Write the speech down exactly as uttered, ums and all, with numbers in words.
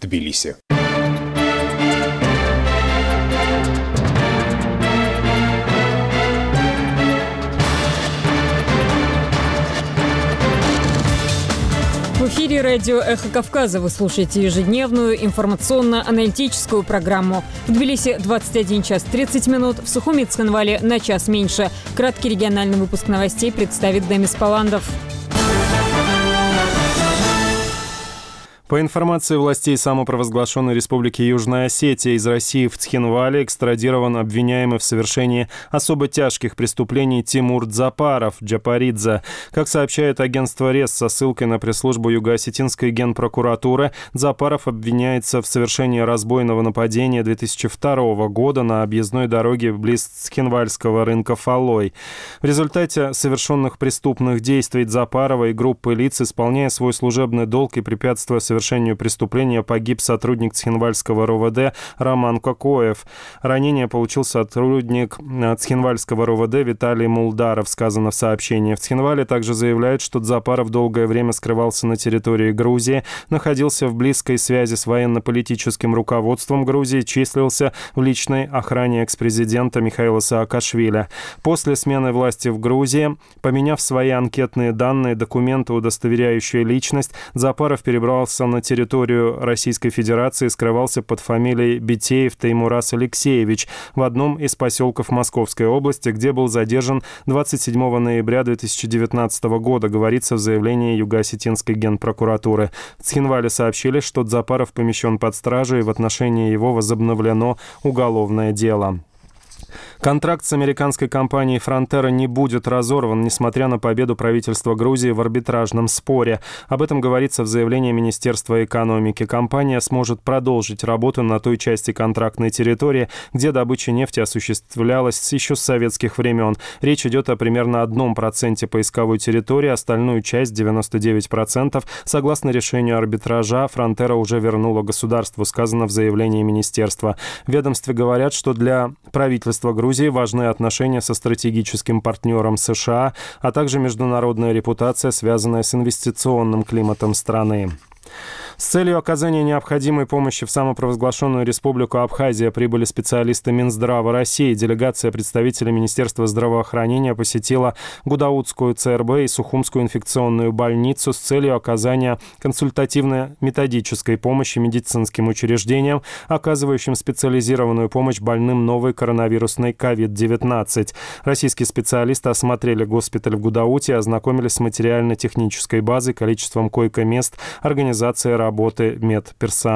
Тбилиси. В эфире радио «Эхо Кавказа». Вы слушаете ежедневную информационно-аналитическую программу. В Тбилиси двадцать один час тридцать минут, в Сухуми и Цхинвале на час меньше. Краткий региональный выпуск новостей представит Демис Паландов. По информации властей самопровозглашенной Республики Южная Осетия, из России в Цхинвале экстрадирован обвиняемый в совершении особо тяжких преступлений Тимур Дзапаров, Джапаридзе. Как сообщает агентство РЕС со ссылкой на пресс-службу Юго-Осетинской генпрокуратуры, Дзапаров обвиняется в совершении разбойного нападения две тысячи второго года на объездной дороге близ Цхинвальского рынка Фалой. В результате совершенных преступных действий Дзапарова и группы лиц, исполняя свой служебный долг и препятствуя совершению совершению преступления, погиб сотрудник Цхинвальского РОВД Роман Кокоев. Ранение получил сотрудник Цхинвальского РОВД Виталий Мулдаров, сказано в сообщении. В Цхинвале также заявляют, что Дзапаров долгое время скрывался на территории Грузии, находился в близкой связи с военно-политическим руководством Грузии, числился в личной охране экс-президента Михаила Саакашвили. После смены власти в Грузии, поменяв свои анкетные данные, документы, удостоверяющие личность, Дзапаров перебрался на территорию Российской Федерации, скрывался под фамилией Битеев Теймурас Алексеевич в одном из поселков Московской области, где был задержан двадцать седьмого ноября две тысячи девятнадцатого года, говорится в заявлении Юго-Осетинской генпрокуратуры. В Цхинвале сообщили, что Дзапаров помещен под стражу и в отношении его возобновлено уголовное дело. Контракт с американской компанией «Фронтера» не будет разорван, несмотря на победу правительства Грузии в арбитражном споре. Об этом говорится в заявлении Министерства экономики. Компания сможет продолжить работу на той части контрактной территории, где добыча нефти осуществлялась еще с советских времен. Речь идет о примерно одном проценте поисковой территории, остальную часть, девяносто девять процентов, согласно решению арбитража, «Фронтера» уже вернула государству, сказано в заявлении министерства. В ведомстве говорят, что для правительства Грузии Грузии важны отношения со стратегическим партнером США, а также международная репутация, связанная с инвестиционным климатом страны. С целью оказания необходимой помощи в самопровозглашенную Республику Абхазия прибыли специалисты Минздрава России. Делегация представителей Министерства здравоохранения посетила Гудаутскую ЦРБ и Сухумскую инфекционную больницу с целью оказания консультативно-методической помощи медицинским учреждениям, оказывающим специализированную помощь больным новой коронавирусной ковид девятнадцать. Российские специалисты осмотрели госпиталь в Гудауте и ознакомились с материально-технической базой, количеством койко-мест, организацией работы медперсонала.